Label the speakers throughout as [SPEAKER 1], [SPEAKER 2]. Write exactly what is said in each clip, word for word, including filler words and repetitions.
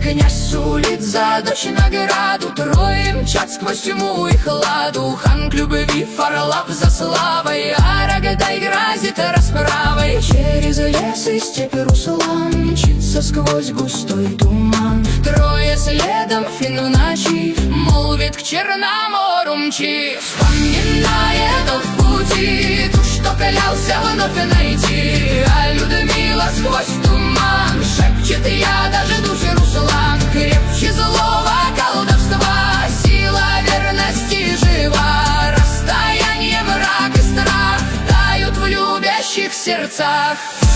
[SPEAKER 1] Князь сулит за дочь награду, трое мчат сквозь тьму и хладу. Хан к любви, Фарлап за славой, а Рагадай грозит расправой. Через лес и степь Руслан мчится сквозь густой туман. Трое следом, Фин в ночи молвит к Черномору мчи. Вспоминает он в пути ту, что клялся вновь найти. А Людмила сквозь туман шепчет: я дождусь, Руслан. Крепче злого колдовства сила верности жива. Расстояние, мрак и страх тают в любящих сердцах.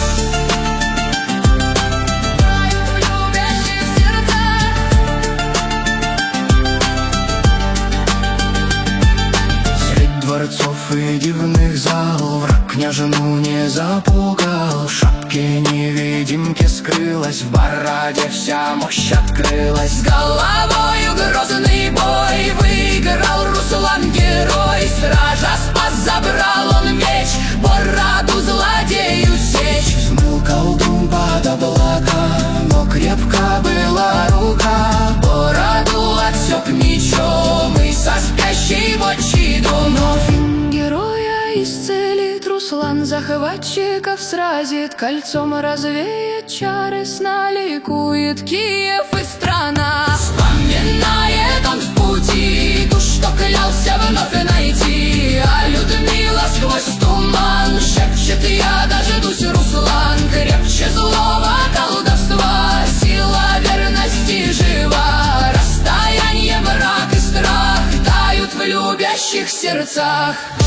[SPEAKER 1] Дворцов и дивных зал враг княжну не запугал. В шапке невидимки скрылась, в бороде вся мощь открылась. С головою грозный бой выиграл Руслан герой. Стража спас, забрал он меч, бороду злодею сечь. Взмыл колдун под облака, но крепка была рука. Бороду отсек мечом и со спящей в отчий дом. Но Фин героя исцелит, Руслан захватчиков сразит, кольцом развеет чары сна, ликует Киев и страна. Вспоминает он в пути ту, что клялся вновь найти. А Людмила сквозь туман шепчет: я дождусь, Руслан. Крепче злого колдовства сила верности жива. Расстояние, мрак и страх тают в любящих сердцах.